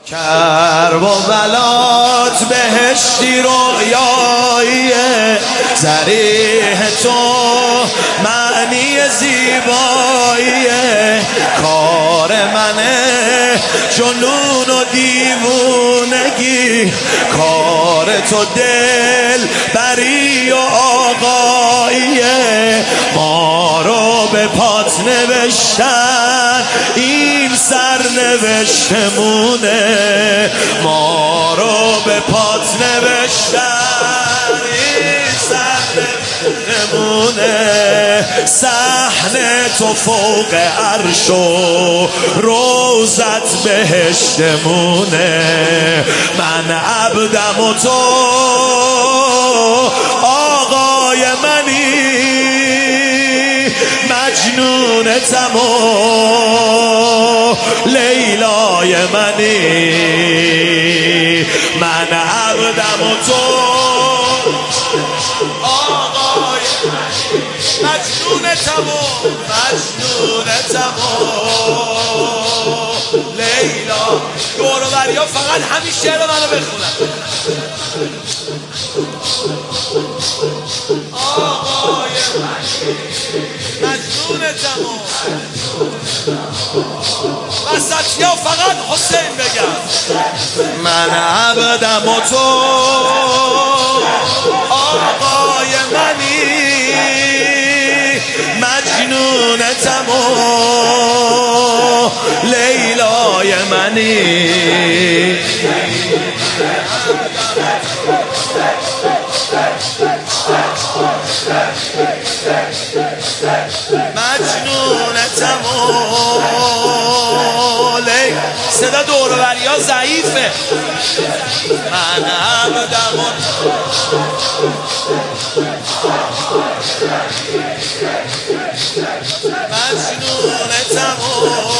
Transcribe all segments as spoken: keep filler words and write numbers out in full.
کرب و بلات بهشتی رویاییه، ضریح تو معنی زیباییه، کار منه جنون و دیوونگی، کار تو دل بری و آقاییه، ما رو به پات نوشتن این سرنوشتمونه، ما رو به پات نوشتن این سرنوشتمونه، صحنه تو فوق عرش و روزت بهشتمونه، من عبدم و تو آقای منی، مجنونتم و لیلای منی، من عبدم و تو آقای مجنونتم و مجنونتم و لیلا. دور و بریا فقط همین شعر منو بخونن. آقای مجنونتم و وسطیا فقط حسین بگم، من عبدم و تو آقای منی، مجنونتم و لیلای منی، مجنونتم و لیلا. صدا دور و بریا ضعیفه. من عبدم و مجنونتم و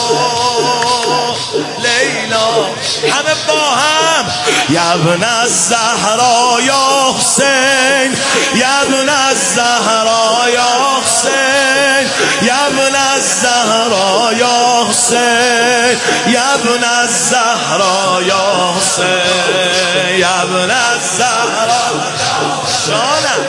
لیلا. همه با هم یبن الزهرا یا حسین، یبن الزهرا یا حسین، یبن الزهرا یا حسین، یبن الزهرا یا حسین، یبن الزهرا جانم.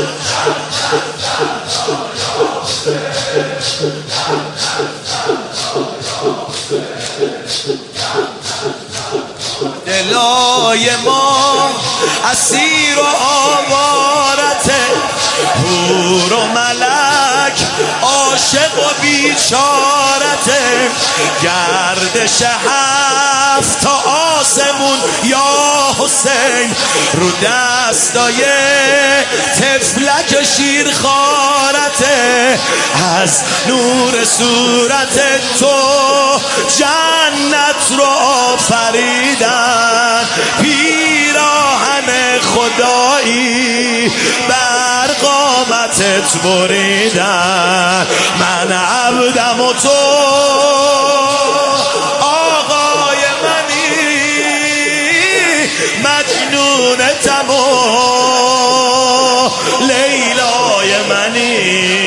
دلای ما اسیر و آوارته، حور و ملک عاشق و بیچارته، گردش هفت تا آسمون یا حسین، رو دستای تفلک شیرخوارته، از نور صورت تو جنت رو آفریدن، پیراهن خدایی بر قامتت بریدن، من عبدم و تو آقای منی، مجنونتم و لیلای منی،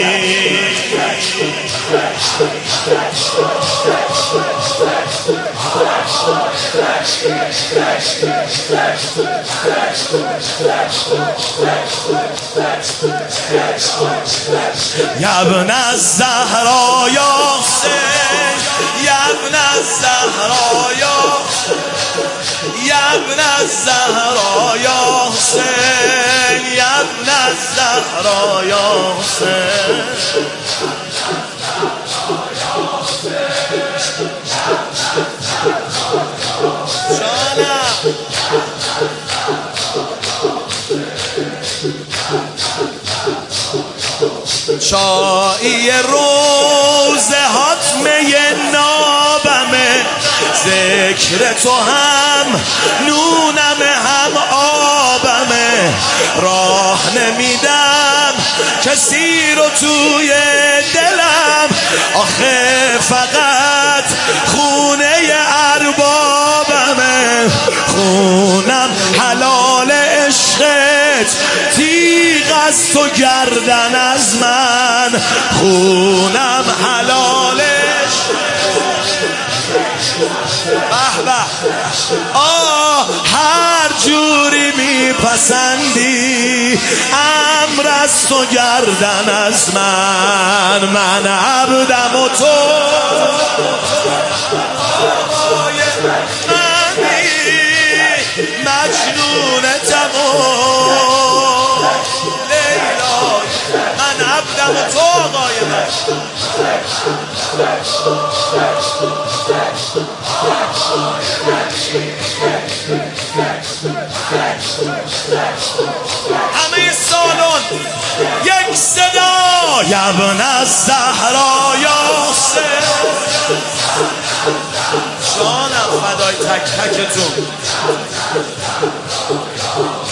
یبن الزهرا یا حسین، یبن الزهرا یا یبن الزهرا یا حسین، یبن الزهرا یا حسین. چایی روز حتمه نابمه، ذکر تو هم نونم هم آبمه، راه نمیدم کسی رو توی دلم، آخه فقط خونه اربابمه، خونم حلال عشقت، تیغ از تو گردن از من، خونم حلال عشقت. به به آه هر جوری میپسندی امر از تو گردن از من من عبدم و تو منی مجنونتم و لیلا من عبدم و تو آقای من همه سالن یک صدا یبن از زهرا یاسر جانم فدای تک تکتون